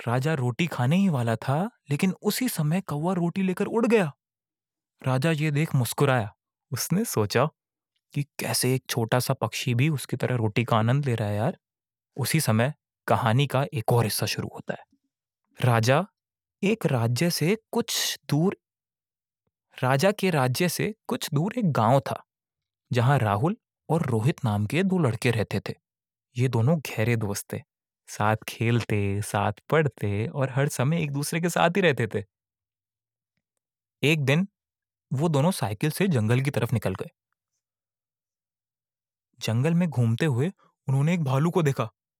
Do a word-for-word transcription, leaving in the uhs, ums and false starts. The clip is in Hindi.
राजा रोटी खाने ही वाला था, लेकिन उसी समय कौवा रोटी लेकर उड़ गया। राजा ये देख मुस्कुराया। उसने सोचा कि कैसे एक छोटा सा पक्षी भी उसकी तरह रोटी का आनंद ले रहा है यार। उसी समय कहानी का एक और हिस्सा शुरू होता है। राजा एक राज्य से कुछ दूर राजा के राज्य से कुछ दूर एक गांव था, जहां राहुल और रोहित नाम के दो लड़के रहते थे। ये दोनों गहरे दोस्त थे, साथ खेलते, साथ पढ़ते और हर समय एक दूसरे के साथ ही रहते थे। एक दिन वो दोनों साइकिल से जंगल की तरफ निकल गए। जंगल में घूमते हुए उन्होंने एक भालू को देखा।